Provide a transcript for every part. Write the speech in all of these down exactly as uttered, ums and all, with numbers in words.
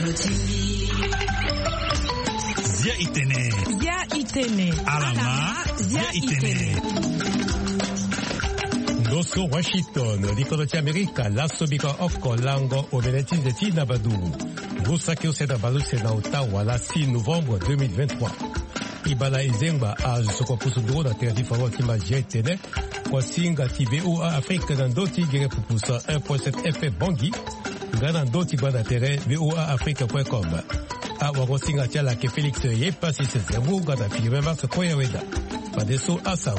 Zia itene. Zia itene. Alama. Zia itene. Doso Washington, Likoloti Amerika, Lasobika Oko Lango, Obeneti Zeti Nabadou. Gosaki Oseda Baluse na Ottawa, la six novembre deux mille vingt-trois. Ibala Izengba, a Sokopusuduro, na Terra Diferente, Magia Itene. Kwasinga T V O A Afrique, Nandoti, Gere Pupusa, un point sept F M Bangui. Ganandoti, Banatere, V O A Afrique point com. A Wagosinga Tiala, ke Félix Yepa, si c'est Zemou, Gada Philippe Mars, Koyaweda. Padeso, Asao.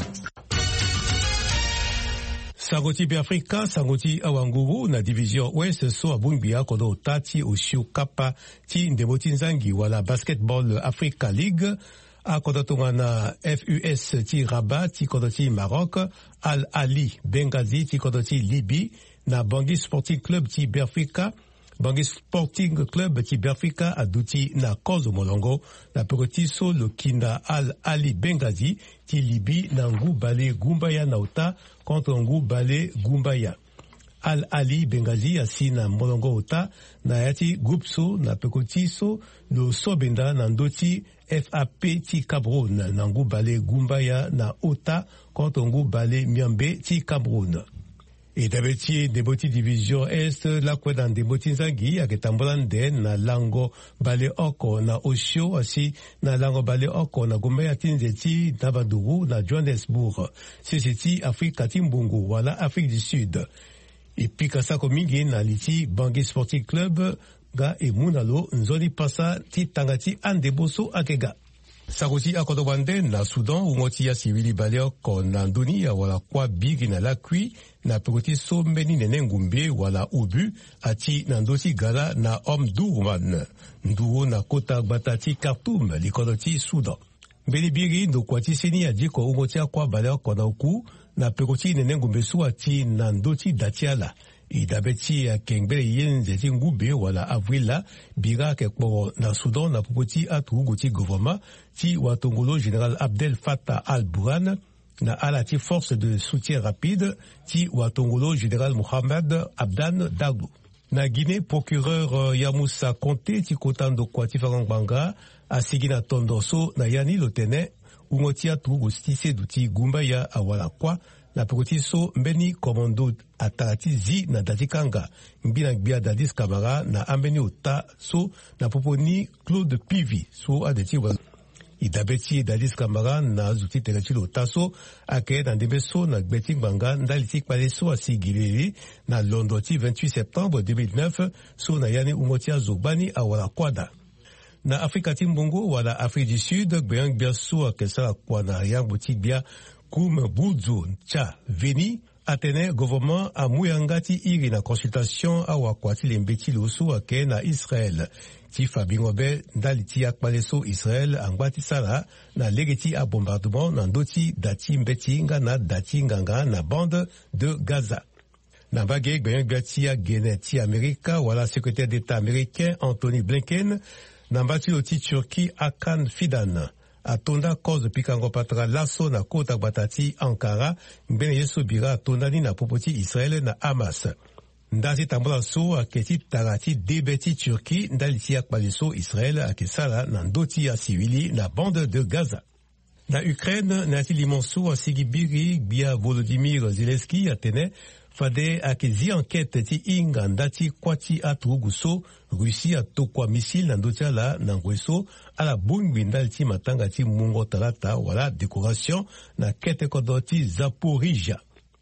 Sangoti Biafrika, Sangoti Awanguru, na division ouest, so Abungbia, Kodo Tati, Oshiu Kappa, Ti Ndeboti Nzangi, wala Basketball Africa League, a Kodotonga na F U S Ti Rabat, Ti Kodoti Maroc, Al Ali Benghazi, Ti Kodoti Libye, na Bangui Sporting Club Ti Biafrika, Bangui Sporting Club Ti Biafrika, Adouti na Kozo Molongo, na Pekoti So Lokina Al Ali Benghazi, Ti Libye, na Ngu Bale Gumbaya Nauta, contre Ngu Bale Gumbaya. Al Ali Benghazi asi na Molongo Ota, na Yati Gupso, na Pekoti So, no Sobenda, na Ndoti F A P Ti Cameroun, na Ngu Bale Gumbaya na Ota, contre Ngu Bale Miambe Ti Cameroun. Et d'habitude, Ndeboti Division Est, la Kwedan Ndeboti Nzangi, Aketambolande, na Lango Bale Oko, na Oshio, asi, na Lango Bale Oko, na Gumbaya Tinzeti, Nabaduru, na Johannesburg. C'est Afrique Timbungu, voilà Afrique du Sud. Et puis, Kasako Mingi, na Liti, Bangui Sporting Club, ga e Munalo, Nzoli Pasa, Ti Tangati, Andeboso, Akega. Saruti Akodobande, na Soudan, Umoti ya Sivili Baleoko, na Ndoni, ya wala kwa bigi na lakwi, na Pekoti So Mbeni Nene Ngumbe, wala Ubu, ati na Ndosi Gala, na Omdurman, Nduro na Kota Batati Khartoum, Likodoti Soudan. Mbeli Biri, ndo kwa Tiseni ya Diko, Umoti ya kwa Baleoko na Uku, na Pekoti Nene Ngumbe Su ati na Ndoti Datiala. Idabeti ya Kengbele Yenze Ti Ngube wala Avrila Bira Kekporo na Soudan na Pukoti Atu Ti Govoma Ti Watongolo Général Abdel Fattah al-Burhan na Alati Force de Soutien Rapide Ti Watongolo Général Mohamed Abdan Daglo. Na Guinée, procureur Yamoussa Conté Ti Kotando Kwati Farangbanga Asigina Tondoso na Yani Lotene Ungotia Tugu Stise Duti Gumbaya Awala Kwa na Pekoti So Mbeni Komando Atarati Zi na Datikanga Mbina Gbia Dadis Kamara na Ambeni Ota So na Poponi Claude Pivi So Adeti Wazo Idabeti Dadis Kamara na Zuti Tegatilo Ota So Ake na Ndebe So na Gbeti Banga Ndalitik Pale So Asigileli na Londoti vingt-huit septembre deux mille neuf So na Yane Umotia Zobani Awala Kwada. Na Afrika Timbongo wala Afrique du Sud Gbeang Bia So Akesala Kwa na Yang Boutik Bia Koum Boudzo Tcha Veni Atene gouvernement a Mouyangati iri na consultation a wakwati lembeti loso ake na Israël. Ti Fabingobe ndaliti akpaleso Israël angwati sala na legeti a bombardement na ndoti dati mbeti nga na dati nganga na bande de Gaza. Na bagé gbenyagati a geneti Amerika wala secrétaire d'État américain Anthony Blinken na mbati loti Turki Hakan Fidan. Atonda cause pikango patra laso na kota batati Ankara mbene yeso bira atondani na popoti Israel na Hamas. Ndati tambola so aketi tarati debeti Turki ndaliti akpaliso Israel akesala na ndoti ya civili na bande de Gaza. Na Ukraine nati limonso asigibiri bia Volodymyr Zelensky atene fade akezi enquête ti inga ndati kwati atuguso Russie atokwa missile na ndoti ala na ngweso ala bungbi ndaliti matanga ti mungo talata wala décoration na kete kodoti Zaporizhia.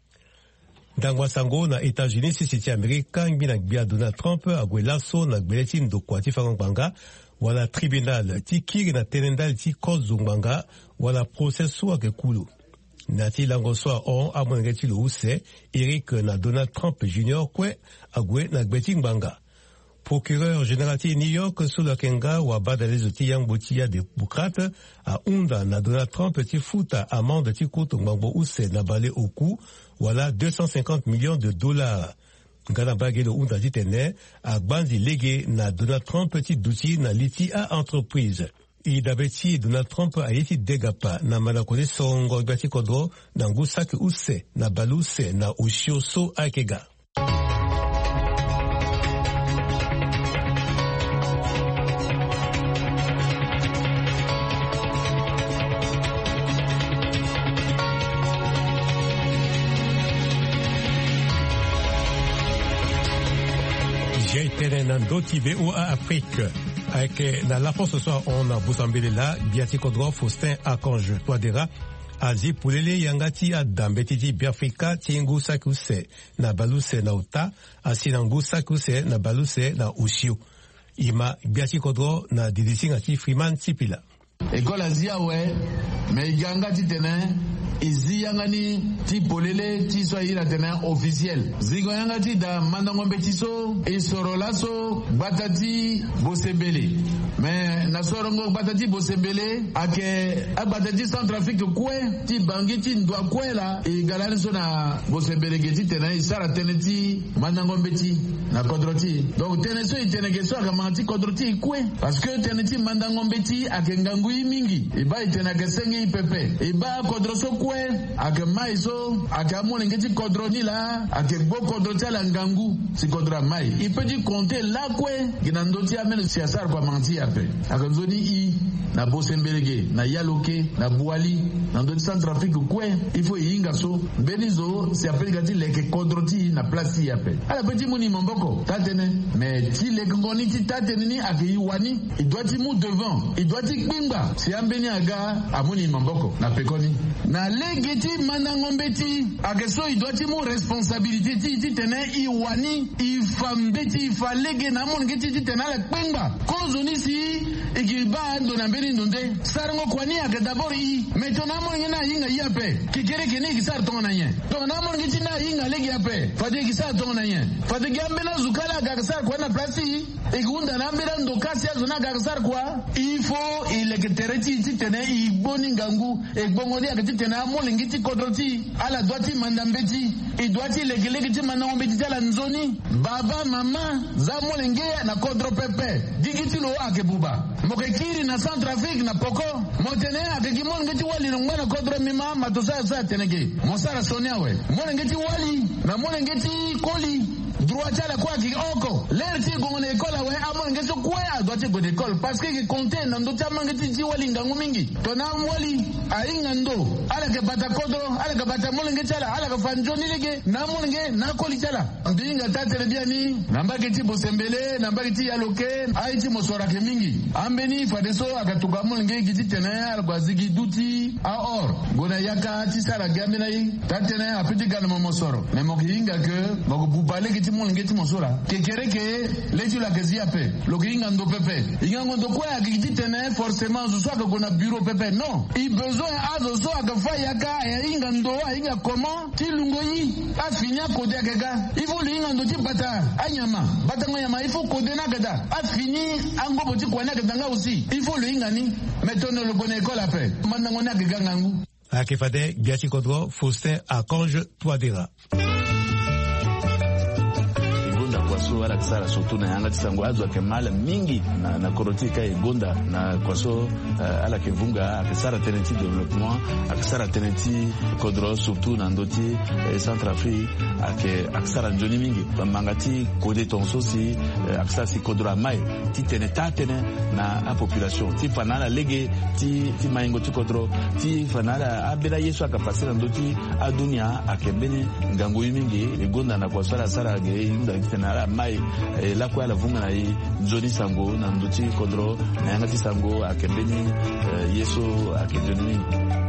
Dangwa sango na États-Unis sisi ti Amerika ngbina gbia Donald Trump agwe laso na gbeleti ndokwa ti farangbanga wala tribunal ti kiri na tenendal ti kozongbanga wala proceso ake kulu. Nati lango soa on amonengeti lo use Eric na Donald Trump Junior kwe agwe na gbeti ngbanga. Procureur général ti New York solo kenga wa badalezo ti yang botia démocrate a unda na Donald Trump ti futa amende ti koto ngbango use na bale oku wala deux cent cinquante millions de dollars. Ngana bagelo unda ti tene a gbanzi lege na Donald Trump ti duti na liti a entreprise. Idabeti Donald Trump a yeti degapa na malakone songo gbati kodro na ngusaki use na baluse na ushioso akega. J'ai été dans d'autres V O A Afrique. Avec dans la force ce soir, on a Boussambele là, Biati Kodro, Faustin Akonge, Touadera, Azi Poulele Yangati Adambetiti Biafrika, Tiengu Sakuse, na Baluse na Uta, Asinangu Sakuse, na Baluse na Ushio. Ima Biati Kodro na Didisi Ngati Freeman Tipila. École Azia ouais, mais Yangati Tenen, Izi Yangani, Ti Polele, Ti Soyira Tenen officiel. Zigo Yangati da Mandangombe Tiso, Isorolaso, Batati, Bosebele. Mais Nasorongo Batati Bosebele, Ake, Abatati Centrafrique Kwe, Ti Bangiti Ndwa Kwe la, et Galariso na Bosebele Geti Tenen, Isara Teneti, Mandangombe Ti, na Kodroti. Donc Teneso et Tenegeso Akamanti Kodroti Kwe, parce que Teneti Mandangombe Ti, Akengangu mingi iba itena kesengi ipepe iba kodroso kwe ake maiso ake amone ngeti kodroni la ake bo kodrota la ngangu si kodra mai ipedi compter la kwe ginandoti amene siasar kwa manti ape ake nzoni i na Bosembelege na Yaloke na Bouali na ndoti Centrafrique kwe ifo yinga so benizo si apeli gati leke kodroti na place ape ala petit muni momboko tatene mais ti leke ngoni ti tatene ni ake yiwani il doit ti mu devant il doit ti kpinga si ambeni aga amuni mamboko na pekoni na legeti manangombeti akeso idwati mu responsabilité ti ti tene iwani ifambeti ifalege na mon ngeti ti tene la kpengba kozoni si ikiba ndo na mbeni ndonde sarango kwani ake d'abord i metona mon ngena yinga yape kikere kene kisar tona yen to na mon ngeti na yinga lege yape fade kisar tona yen fade gambena zukala ga kisar kwa na place igunda na mbera ndo kasi azona ga kisar kwa ifo ile tereti ti tene iboni ngangu egbongoni akati tene amolingi ti kodroti ala doiti mandambeti i doiti legelege ti manambeti ala nzoni baba mama za molingi na kodro pepe digiti lo akebuba mokekiri na Centrafrique na poko motene akeki molingi ti wali na kodro mima matosa sa tenege mosara sonia we molingi ti wali na molingi ti koli droit à la quoi qui oko l'air ti gongo na école we amon ngeso kwa doit go d'école parce que qui compte na ndo ta mangeti ti wali ngangu mingi to na wali ainga ndo ala ke bata kodro ala ke bata molenge chala ala ke fanjoni lege na molenge na koli chala ndinga tatere bien ni namba ke ti Bosembele namba ke ti Yaloke ai ti mosora ke mingi ambeni fadeso akatuka molenge giti tene ala gwazigi duti a or gona yaka ti sara gamina yi tatene apiti kana momosoro mais mokinga ke moko bubale ke mon ngeti mosura kekere ke leju la kezia pe lokinga ndo pepe inga ndo kwa akiti tene forcément zo soit que na bureau pepe non il besoin azo so akafa yaka ya inga ndo inga comment ti lungoyi a finia kode akega il faut linga ndo ti bata anyama bata ngama il faut kode na gada a fini ango boti kwa na gada aussi il faut linga ni mettons le bon école après mandango na gega ngangu akifade Biati Kodro Faustin Akonge Touadera kwaso wala kisara surtout na yanga tisango azwa kemala mingi na na korotika igonda na kwaso uh, ala kevunga akisara teneti development akisara teneti kodro surtout na ndoti eh, Centrafrique ake akisara njoni mingi bamangati kode tonso si uh, akisara si kodro mai ti teneta tene na a population ti fanala lege ti ti maingo ti kodro ti fanala abela yesu akapasira ndoti adunia akembeni ngango mingi igonda na kwaso la sara ge inda tena mai eh, la kwa la vunga na i nzoni sango na nduti kodro na yanga ti sango akembeni eh, yeso akendeni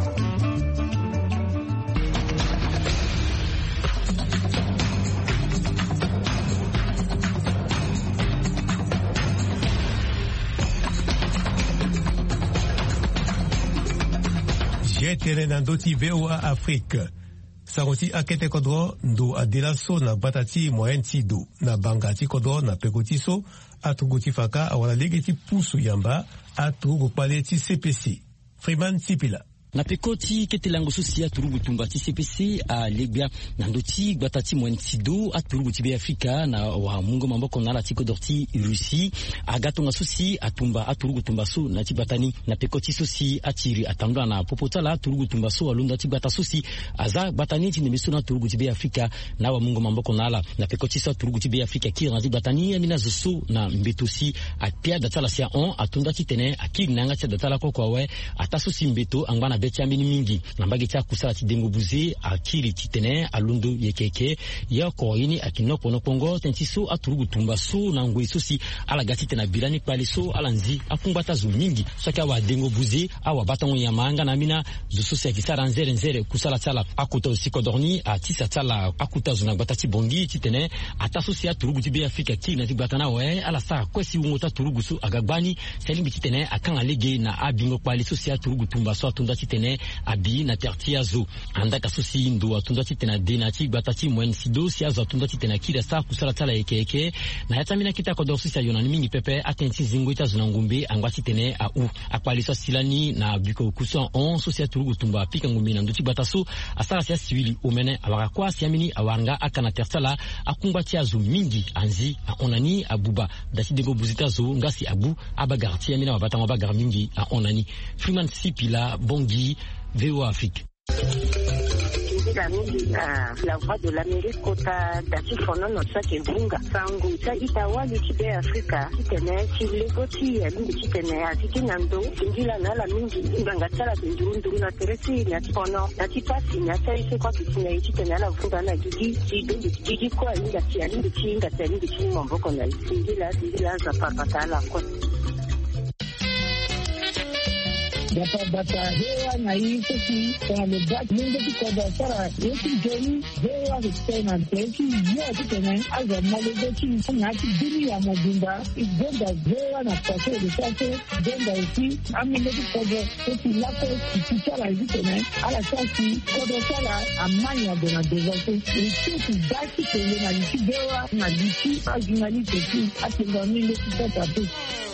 J'ai été dans d'autres V O A Afrique. Saroti akete kodro ndo adelaso na batati moyenti do na bangati kodro na pekotiso atuguti faka awala legeti pusu yamba atugu paleti C P C. Freeman Tipila. na pekoti ketelango sosia turugu tumbati C P C a legbia na ndoti batati mwantido a turugu tibe Afrika na wa mungo mamboko na la tiko dorti Russie agato nga sosi atumba a turugu tumbaso na tibatani na pekoti sosi atiri atandwa na popotala turugu tumbaso alunda tibata sosi aza batani tine miso na turugu tibe Afrika na wa mungo mamboko na la na pekoti so turugu tibe Afrika ki na tibatani amina zoso na mbetosi a pia datala sia on atunda titene akiri nanga tia datala ko kwa we ata sosi mbeto angwana na beti ambini mingi na mbage cha kusala ti dengo buze akiri titene alundu yekeke yako ini akinoko no pongo tentiso aturugu tumba so na ngwe sosi ala gatite na birani pale so ala nzi afumbata zu mingi saka wa dengo buze awa batango ya manga na mina zu sosi akisara nzere nzere kusala tsala akuta usiko dorni atisa tsala akuta zuna batati bongi titene ata sosi aturugu ti be Afrika ti na ti batana we ala sa kwesi ngota turugu so agagbani selimbi titene akanga lege na abingo pale sosi aturugu tumba so atunda titene abi na tertia zo anda kasusi ndo atunda titena dena ti batati mwen sido si azo atunda titena kira sa kusala tsala yekeke na yatamina kita ko dorsi sa yona mingi pepe atenti zingo ita zuna ngumbe angwa titene a u akwali so silani na biko kuso on sosi aturugu tumba pika ngumbe na nduti bataso asala sia siwili omene awaka kwa siamini awanga akana tertsala akungwa ti azo mingi anzi a onani abuba dati dengo buzita zo ngasi abu abagarti amina wabata wabagar mingi a onani Freeman Sipila Bongi V O A Afrique. La la voix de l'Amérique kota dati fono no sa kevunga sangu sa itawali kibe Afrika kitene kilegoti ya mingi kitene atiki nando ngila na la mingi nganga tsala ndundu na teresi na fono dati pasi na tsaise kwa kitene kitene la vunga na gigi gigi gigi kwa inga tia inga tinga tia inga tinga mboko na ngila ngila za papata la kwa Data data hewa na hii sisi kwa mbaki mingi tukoda sara yetu jeni hewa kutena teki yote tena aza malegochi na kidini ya mabunda igonda hewa na pase de sase gonda usi amene tukoda sisi lako kichara hivi tena ala sasi kodo sala amanya dona devote ikitu baki tena na kidewa na diki ajinali teki atinga mingi tutata tu.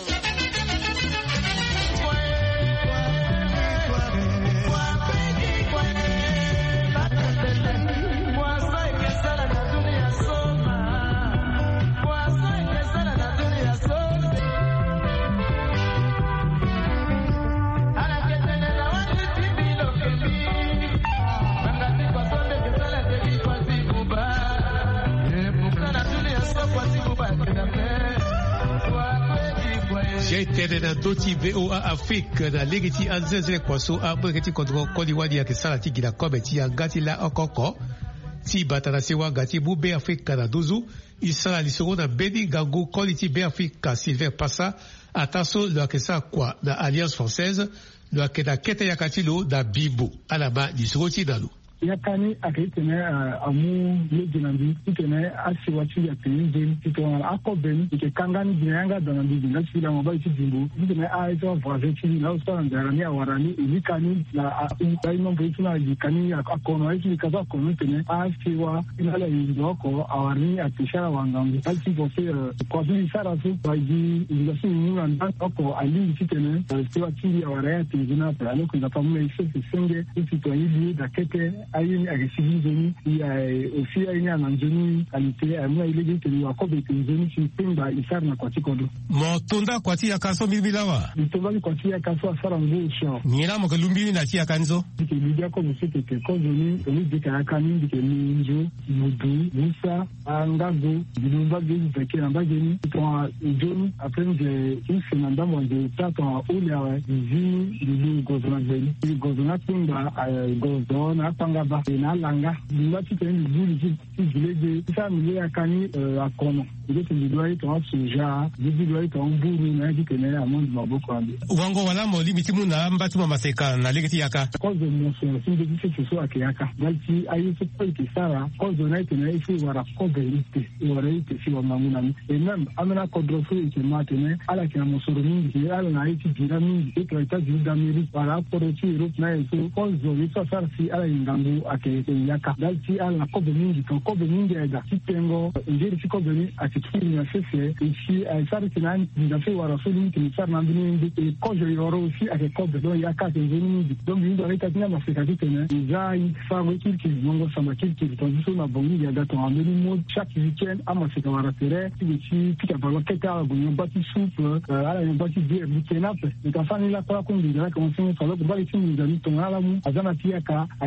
J'étais dans d'autres V O A Afrique, dans l'égiti anzeze kwaso abreketi kontro koliwadi ya kisala tiki la kobe ti ya gati la okoko ti batana sewa gati bu be Afrika na dozu isala lisoro na beni gango koliti be Afrika Sylvain Passa ataso lo akesa kwa na Alliance Française lo akeda kete ya katilo da bibo alaba lisoro ti dalu yakani akitene amu legenandi itene asiwati ya pinjin titona akobeni ke kangani binanga donandi binasila mobile tidimbu itene aizo vazeti na usanga rani awarani ilikani na ubaino mbituna yikani akono aisi kaza kono tene asiwa inala yindoko awari atishara wangangu alti bose kwa vile sara su baji ilasi nyuranda oko ali titene siwa tili awara tinjina pale kuna pamoja isi senge ititoyidi dakete ayi agisizoni ya ofia ina nanjoni alite amwa ile kitu wa kobe tinjoni simpinga isarna kwa tikodo mo tunda kwa tia kaso milbilawa itobali kwa tia kaso asara ngusho ngira mo kalumbini na tia kanzo kibidia ko musike ke kozoni ni dika kani dike ninjo mudu musa angago bilumba bizi peke ambageni kwa joni aprende insina ndamo de tata ulia zi bilu gozona zeli gozona tunga gozona panga ba na langa lati teni zili zili sa mile akani akono ile tendoi to soja zili to mburu na dikene amon maboko ambi wango wala mo limiti muna mbatu mama seka na legeti yaka kozo moso sinde dise so akiyaka dalti ayi so poiti sara kozo na tena ifi wara koberite wara ite si wamanguna e même amena kodrofu ite matene ala kina mosoro mingi ala na iti jira mingi ito ita jida miri para porochi Europe na eso kozo ito sarsi ala ingangu ake yaka dalti ala kobe mingi to kobe mingi eda kitengo ngiri si kobe ni akikiri na sese ishi sara kina ndafe wara so mingi ni sara ndini e kozo yoro si ake kobe do yaka tenzini do mingi reta tina mafika kitene izai fago kirki mongo sama kirki to so na bongi ya dato ameni mo chaque weekend amasika wara tere ichi pika baloketa gonyo bati soup ala yo bati bière bitenape ikafani la kwa kundi la kwa msingi salo kwa bali timu ndani tongala mu azana tiaka aisari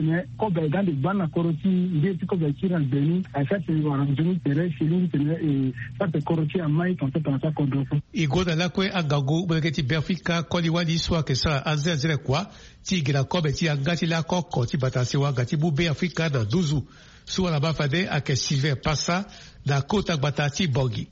tene ko be ga de bana koroti ide ti ko be kira beni a fa se wa ranjuni tere shili tene e fa te koroti a mai ton ta ta kodofo igoda la kwe agago breketi Afrika koli wali swa ke sa azazire kwa ti gira ko be ti angati la koko ti batasi wa gati bube Afrika na duzu suwa la bafade ake Silver Passa na kota batati Bogi.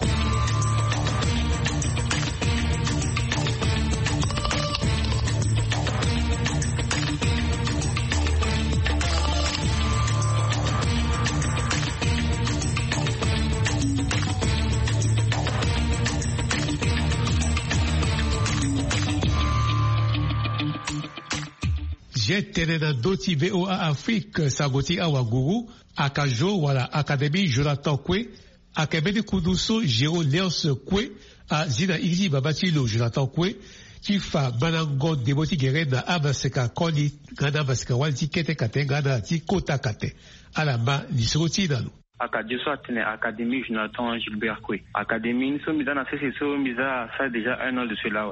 Jetene na doti V O A Afrique sagoti awaguru akajo wala Académie Jonathan Kwe akebedi kuduso Jero Leos Kwe a zina izi babatilo Jonathan Kwe kifa banango deboti gere na abaseka koni gana baseka walti kete kate gana ti kota kate alama lisoti nalu Akadeso atene Académie Jonathan Gilbert Kwe. Académie nous sommes dans la C C C, misa ça déjà un an de cela.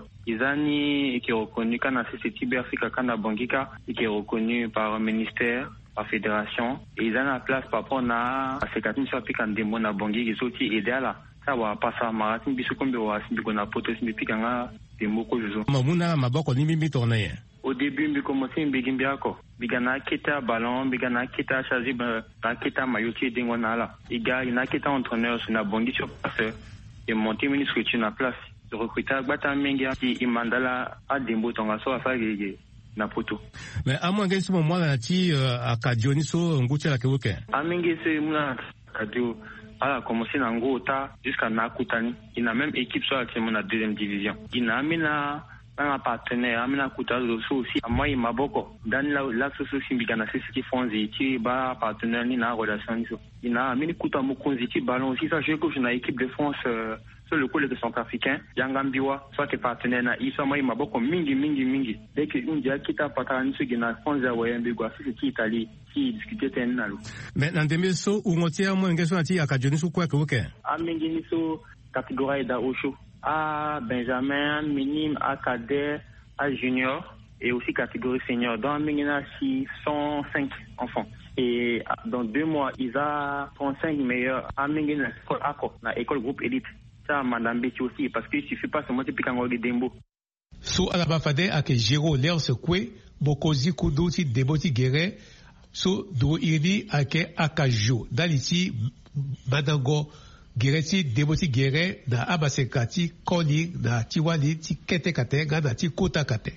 Izani qui est reconnu quand la C C T B Africa quand la Bangika qui est reconnu par le ministère, par la fédération. Et ils ont la place par rapport à ces quatre mille chapitres en démon à Bangui qui sont idéal. Ça va passer marathon bisukombe wa simbiko na poto simbipika nga demoko jozo. Mamuna maboko ni mimi tourner. Au début, je commençais à me faire Bigana kita ballon, bigana kita chazi, ba kita mayoti dingonala. Iga, ina kita entraîneur sur na bongi sur place. Et monter ministre sur na place. De recruter bata mengia qui imandala a dembo tonga so afa na poto. Mais à moins que ce moment là ti à Kadioni so nguche la kewoke. A mengi c'est muna Kadio. Elle a commencé dans Ngota jusqu'à Nakutani. Il a même équipe sur la deuxième division. Il a amené un partenaire, amena kuta aussi. Moi, il m'a beaucoup. Dans la la société bigana c'est ce qui font ziti ba partenaire ni na relation ni so. Il a amené kuta mukonzi ti ballon aussi ça je que je na équipe de France sur le côté de centrafricain. Yangambiwa soit tes partenaires na isa moi il m'a beaucoup mingi mingi mingi. Dès que une dia kita patani so gina France ya wayembe gwa c'est qui Italie qui discuter tenna lo. Mais dans des so où on tient moins question ati akajoni so quoi que OK. A mingi ni so catégorie da Osho. À Benjamin, minime, à cadet, à junior et aussi catégorie senior. Dans Mingina, six cent cinq enfants. Et dans deux mois, ils ont trente-cinq meilleurs à Mingina, à école groupe élite. Ça, Madame Betty aussi, parce qu'il ne suffit pas seulement de piquer un de Dembo. So alabafade ake Jero Leos Kwe, bokozi kudoti deboti gere, so do iri ake akajo. Daliti, Madango, Gereti deboti gere na abasekati koni na tiwali ti kete kate gana ti kota kate.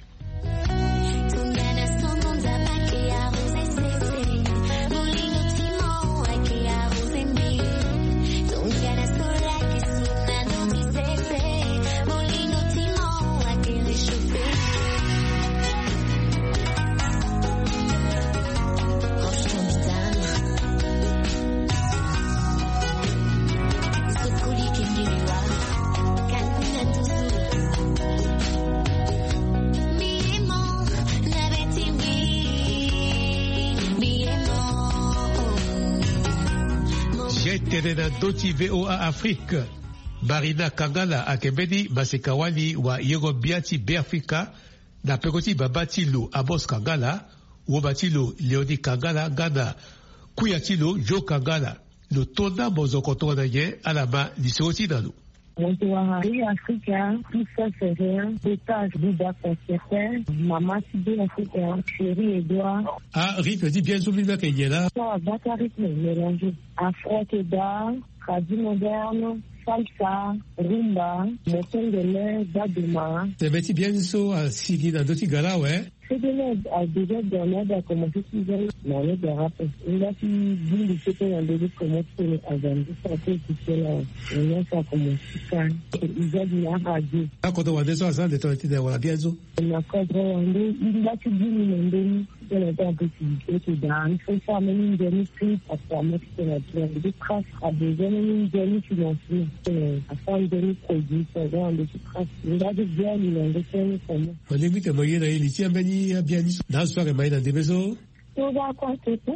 Na doti V O A Afrique Barina Kangala akebedi basekawali wa Yerobiati B Africa na pekoti babatilo Abos Kangala wobatilo Leoni Kangala gana kuyatilo Joe Kangala lo tonda mozokoto na ye alaba lisoti nalo. Watuwahari Afrika, tout ça c'est rien. Étage Bouba Concertain, Maman Sibé Afrika, Chéri Edouard. Ah, rythme dit bien souvent que y est là. Ça va pas rythme mélangé. Afro-Keda, Radio Moderne, Salsa, Rumba, Mokongele, Baduma. C'est petit bien so à Sigi dans d'autres gala, ouais. C'est de l'aide à déjà dans l'aide à commencer plus jeune dans l'aide à rap. Il a fait d'une de ces pays en début commencer à vendre ça fait tout cela. Il a fait comme un il a dit à radio. Ah, quand on va descendre ça, de ton été d'avoir bien zo. Il a cadré en deux, il a tout dit une demi. Il a un possibilité que dans il faut faire même une demi prix parce qu'à mettre sur la pierre de traces à des une demi financière. À faire une demi produit, ça va en des traces. Il a dit bien, il a des faire comme ça. On est vite à moyen d'aller ici à Beni. Bien dit. Dans ce soir, il m'a dit dans des maisons. Tout va quoi te faire,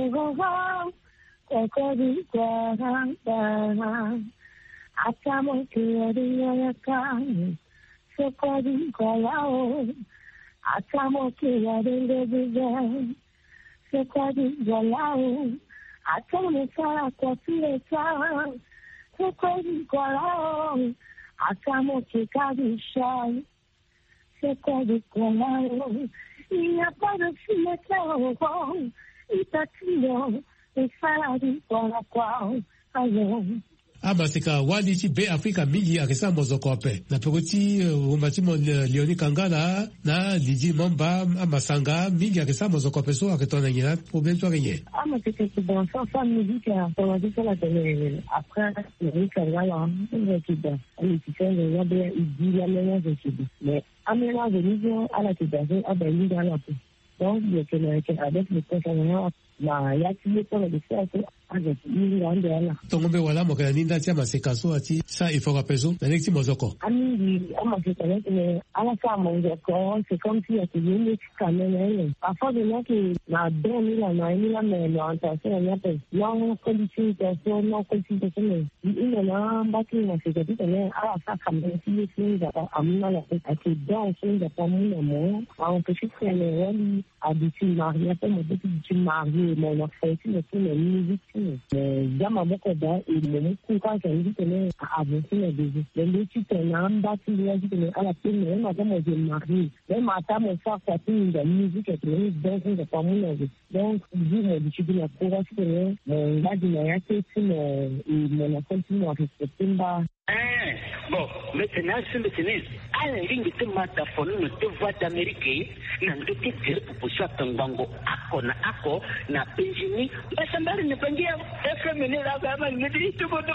quoi dit quoi, à mon cœur de la canne, c'est quoi dit quoi là-haut, à mon cœur de la c'est quoi du voilà, attends le ça, quoi tu es ça, c'est quoi du voilà, attends mon kéka du chat, c'est quoi du voilà, il n'y a pas de fille claire, il t'a tué, et ça du voilà quoi, alors. Amasika wadi chi be Afrika mingi akisa mozokope na pekoti umatimo Leoni Kangala na Lidi Mamba amasanga mingi akisa mozokope so akitona ngina problème to gagner. Amasika c'est bon ça ça musique on a dit ça la télé après Leoni Kangala on qui dans les systèmes de Robert il dit la même chose mais amena venir à la télé à ben dans la donc il y a que avec le concernant la ya qui est pour le faire avec il en derrière tongombe wala mo kana ninda chama sekaso ati sa ifora peso na nekti mozoko ami ama que connaître mais à la fin mon d'accord c'est comme si il y a une quand même parfois de là que la donne la naïe la mais l'orientation il y a pas non qualification non qualification il y a là bâti na c'est que tu connais à la fin comme si c'est ça amina la fait à que dans c'est de pas mon amour on peut juste faire les rôles habituels mariés pas mon petit marié mais la fait c'est le musique mais jama boko da il me ku ka ka yi tene abusi na bezi le ci tena amba ti ya ji tene ala tene ma ta mo je mari le ma ta mo fa ka ti da musique et le donc de pas mon donc je me dis que la cour c'est le la di ya te ti me me la continue à respecter ba eh bon maintenant c'est maintenant ala ringi te mata fono no te voix d'Amérique na ndo te dire pour ça tango ako na ako na penjini basa mbali ne pangia F M ne la gama ne dit tout bon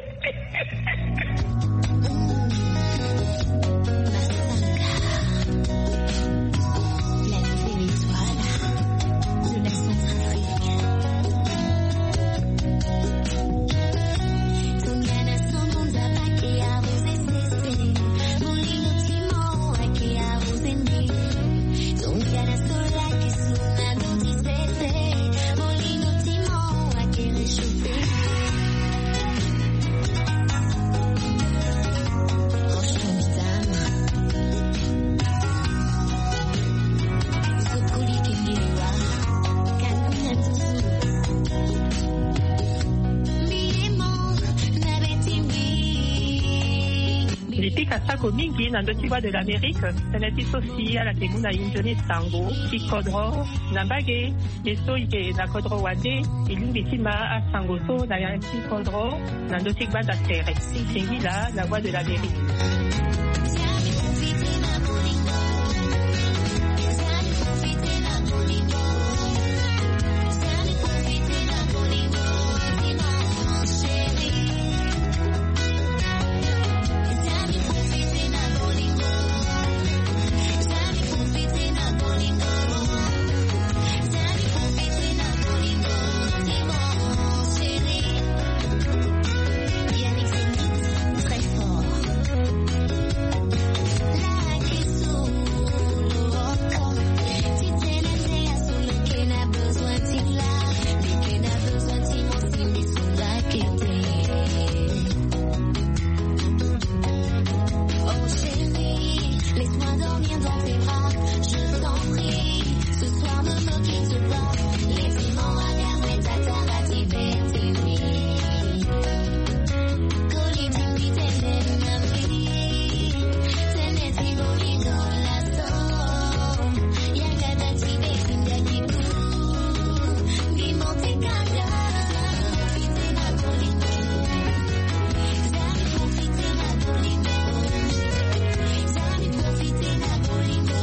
mingi na ndo tiwa de l'Amérique teneti sosi ala temu na injoni tango ki kodro na bage eso ike na kodro wade ilingi tima a sango so na ya ki kodro na ndo tikba da terre singi la la voix de l'Amérique. Bolingo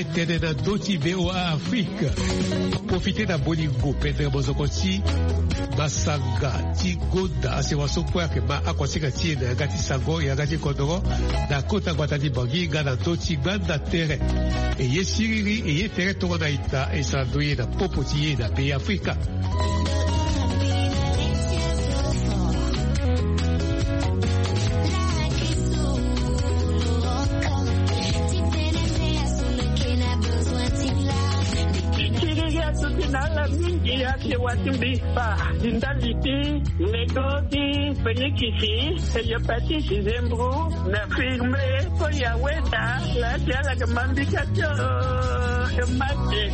tene na doti V O A Afrique. Profiter na bolingo Pedro Mozokoti Basanga ti goda asewa sokwa ke ma akwasika ti na gati sango ya gati kodoro na kota gwatani bangi ngana doti gbanda tere e ye siriri e ye tere tongo na ita e sa doye na popo ti ye na pays Afrika. Watimbisa, Dindaliti, Negoti, Fenikisi, Eyopati, Zembro, na firme, Koyaweta, la Jala Mandikacho, Mate.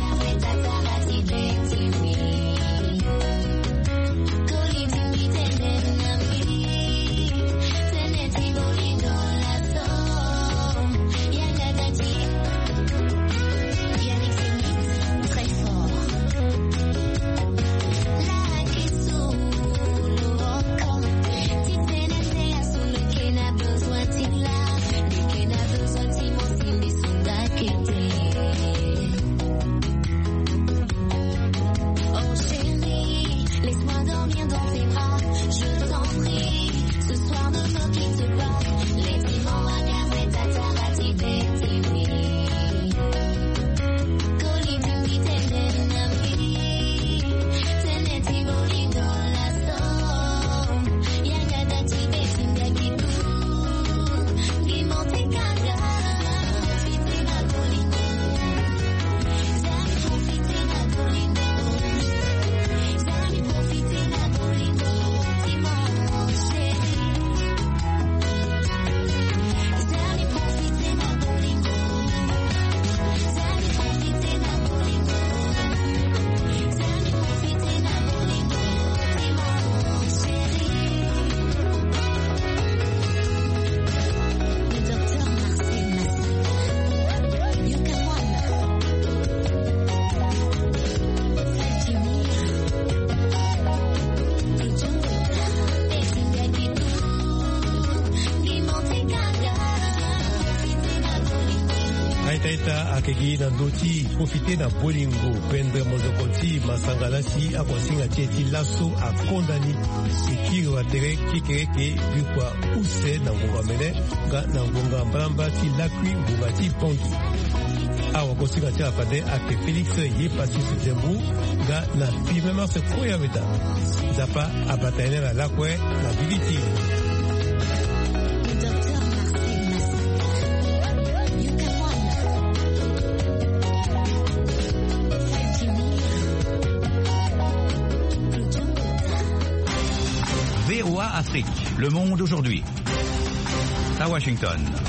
Akegi na ndoti profiter na bolingo Pendre Mozokoti Masangalasi akwasinga tieti laso akondani sikiri watere kikereke bikwa use na ngonga mene ga na ngonga mbamba ti lakwi ngonga ti pongi awa kosinga ti apade ake Félix ye pasi Zembu ga na pimema se koya weta zapa abataine la lakwe na bibiti. V O A Afrique, le monde aujourd'hui. À Washington.